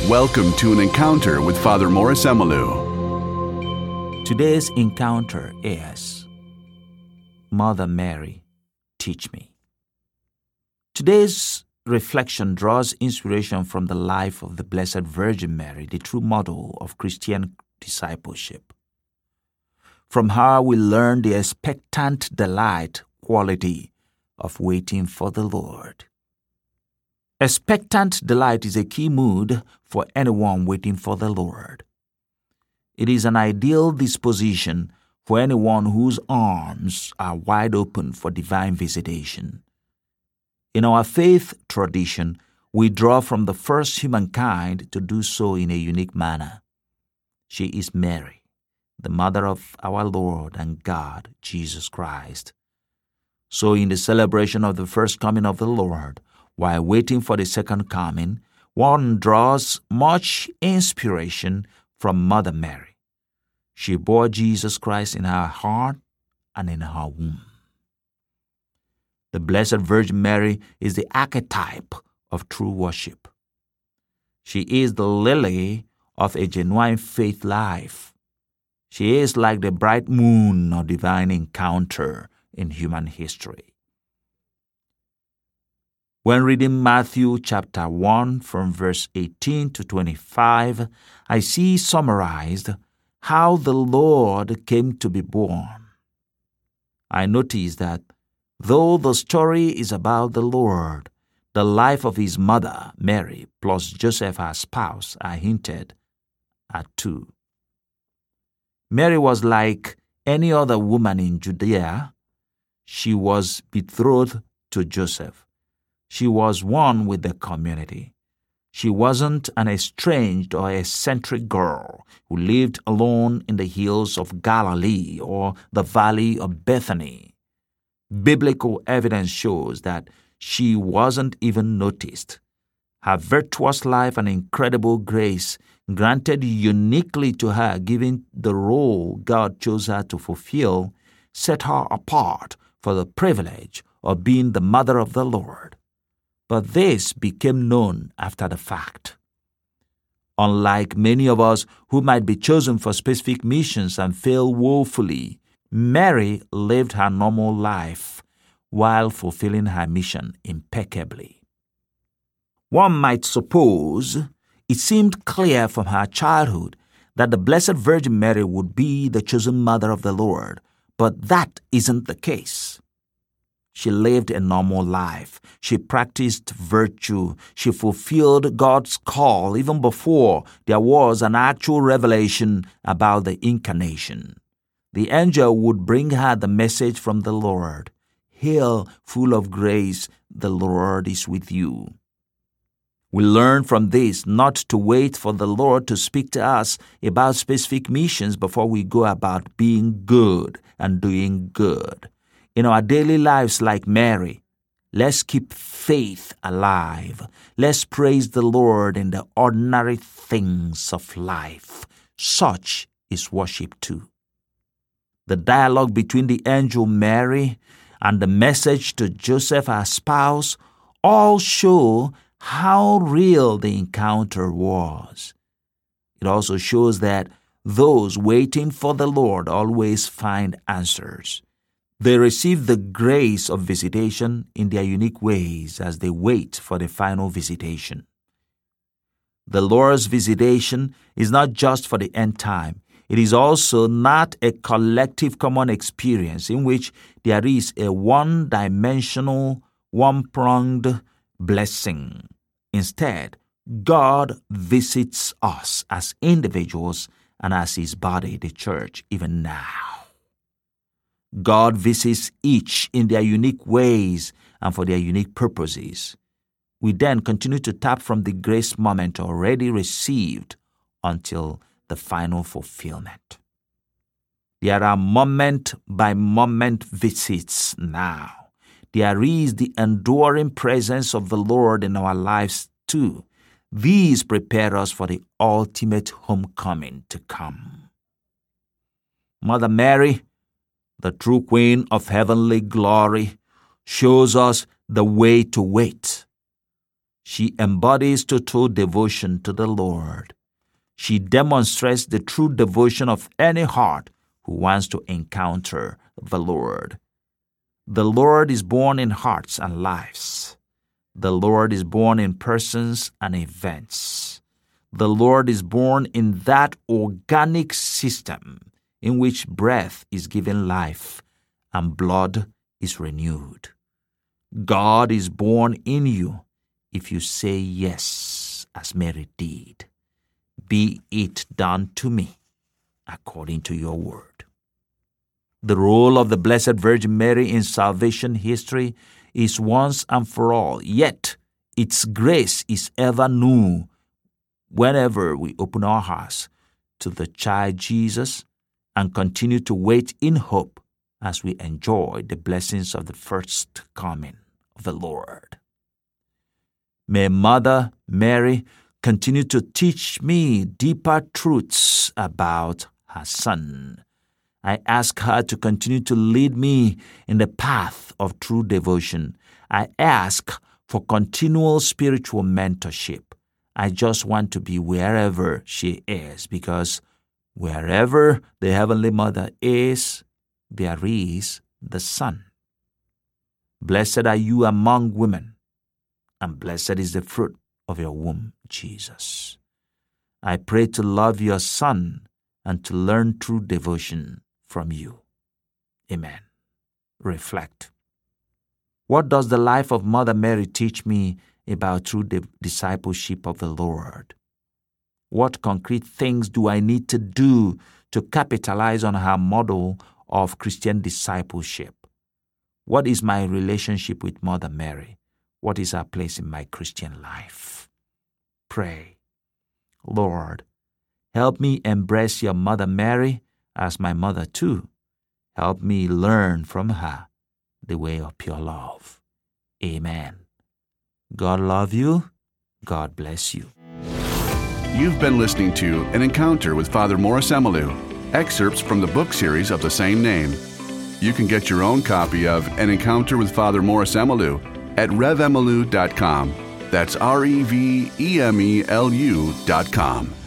Welcome to an encounter with Father Morris Emalu. Today's encounter is Mother Mary, Teach Me. Today's reflection draws inspiration from the life of the Blessed Virgin Mary, the true model of Christian discipleship. From her we learn the expectant delight quality of waiting for the Lord. Expectant delight is a key mood for anyone waiting for the Lord. It is an ideal disposition for anyone whose arms are wide open for divine visitation. In our faith tradition, we draw from the first humankind to do so in a unique manner. She is Mary, the mother of our Lord and God, Jesus Christ. So in the celebration of the first coming of the Lord, while waiting for the second coming, one draws much inspiration from Mother Mary. She bore Jesus Christ in her heart and in her womb. The Blessed Virgin Mary is the archetype of true worship. She is the lily of a genuine faith life. She is like the bright moon of divine encounter in human history. When reading Matthew chapter 1 from verse 18 to 25, I see summarized how the Lord came to be born. I notice that though the story is about the Lord, the life of his mother, Mary, plus Joseph, her spouse, are hinted at too. Mary was like any other woman in Judea. She was betrothed to Joseph. She was one with the community. She wasn't an estranged or eccentric girl who lived alone in the hills of Galilee or the valley of Bethany. Biblical evidence shows that she wasn't even noticed. Her virtuous life and incredible grace, granted uniquely to her, given the role God chose her to fulfill, set her apart for the privilege of being the mother of the Lord. But this became known after the fact. Unlike many of us who might be chosen for specific missions and fail woefully, Mary lived her normal life while fulfilling her mission impeccably. One might suppose it seemed clear from her childhood that the Blessed Virgin Mary would be the chosen mother of the Lord, but that isn't the case. She lived a normal life. She practiced virtue. She fulfilled God's call even before there was an actual revelation about the incarnation. The angel would bring her the message from the Lord. "Hail, full of grace, the Lord is with you." We learn from this not to wait for the Lord to speak to us about specific missions before we go about being good and doing good. In our daily lives like Mary, let's keep faith alive. Let's praise the Lord in the ordinary things of life. Such is worship too. The dialogue between the angel Mary and the message to Joseph, her spouse, all show how real the encounter was. It also shows that those waiting for the Lord always find answers. They receive the grace of visitation in their unique ways as they wait for the final visitation. The Lord's visitation is not just for the end time. It is also not a collective common experience in which there is a one-dimensional, one-pronged blessing. Instead, God visits us as individuals and as His body, the church, even now. God visits each in their unique ways and for their unique purposes. We then continue to tap from the grace moment already received until the final fulfillment. There are moment-by-moment visits now. There is the enduring presence of the Lord in our lives too. These prepare us for the ultimate homecoming to come. Mother Mary, the true Queen of heavenly glory, shows us the way to wait. She embodies total devotion to the Lord. She demonstrates the true devotion of any heart who wants to encounter the Lord. The Lord is born in hearts and lives. The Lord is born in persons and events. The Lord is born in that organic system in which breath is given life and blood is renewed. God is born in you if you say yes, as Mary did. Be it done to me according to your word. The role of the Blessed Virgin Mary in salvation history is once and for all, yet its grace is ever new whenever we open our hearts to the child Jesus and continue to wait in hope as we enjoy the blessings of the first coming of the Lord. May Mother Mary continue to teach me deeper truths about her Son. I ask her to continue to lead me in the path of true devotion. I ask for continual spiritual mentorship. I just want to be wherever she is, because wherever the Heavenly Mother is, there is the Son. Blessed are you among women, and blessed is the fruit of your womb, Jesus. I pray to love your Son and to learn true devotion from you. Amen. Reflect. What does the life of Mother Mary teach me about true discipleship of the Lord? What concrete things do I need to do to capitalize on her model of Christian discipleship? What is my relationship with Mother Mary? What is her place in my Christian life? Pray. Lord, help me embrace your Mother Mary as my mother too. Help me learn from her the way of pure love. Amen. God love you. God bless you. You've been listening to An Encounter with Father Morris Emalu, excerpts from the book series of the same name. You can get your own copy of An Encounter with Father Morris Emalu at revemalu.com. That's REVEMELU.com.